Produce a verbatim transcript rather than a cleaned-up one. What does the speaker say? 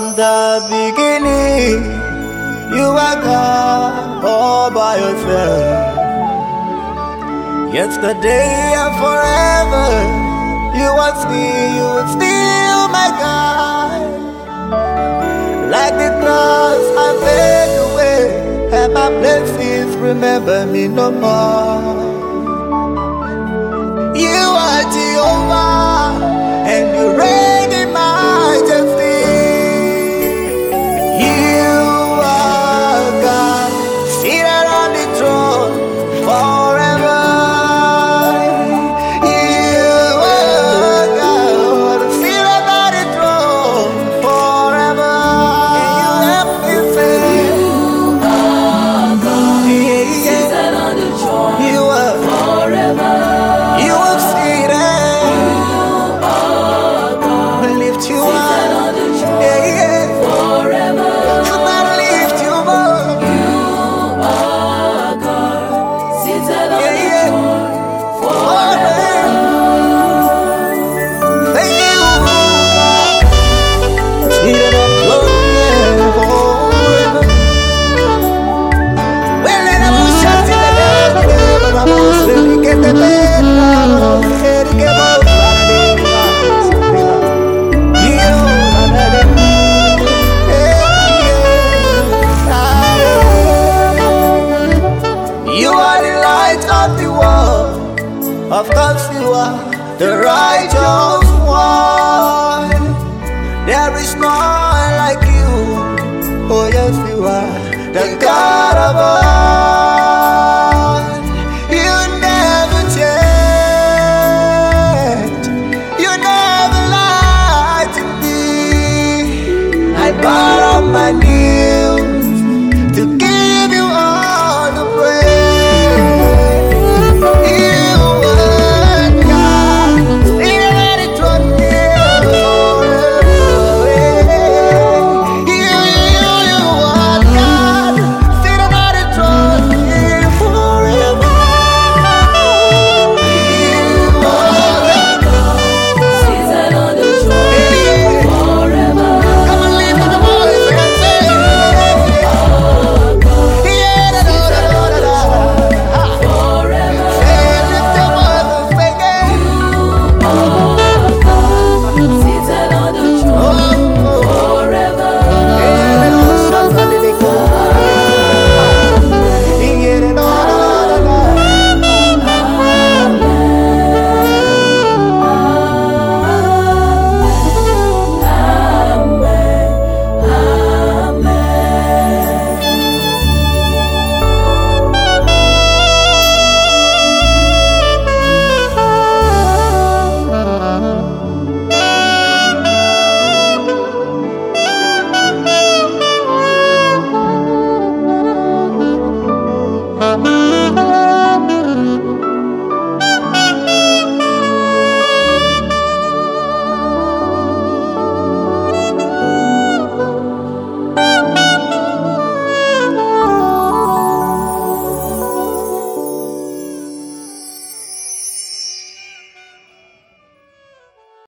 the beginning, you are God all by yourself. Yesterday and forever, you are still, you are still my God. Like the clouds I fade away, and my blessings remember me no more. You are Jehovah, and you reign in majesty. You are God, seated on the throne forever. You are God, seated on the throne forever. You have been said, You are God, yeah, yeah. seated on the throne You are, forever. you are seated. We lift you Seated up, on the throne yeah, yeah. forever. Somebody lift you up, You are God, seated on yeah, the yeah. throne Forever. forever. Thank you, God. Seated on the throne, yeah, forever. Well, then I was shut in the bed, but I was really get the bed, I was ready to get out, Saturday, Saturday. You, Saturday. You are the light of the world. Of course you are the righteous one. There is none like you. Oh yes you are the God of all. You never change. You never lie to me. I bow on my knees.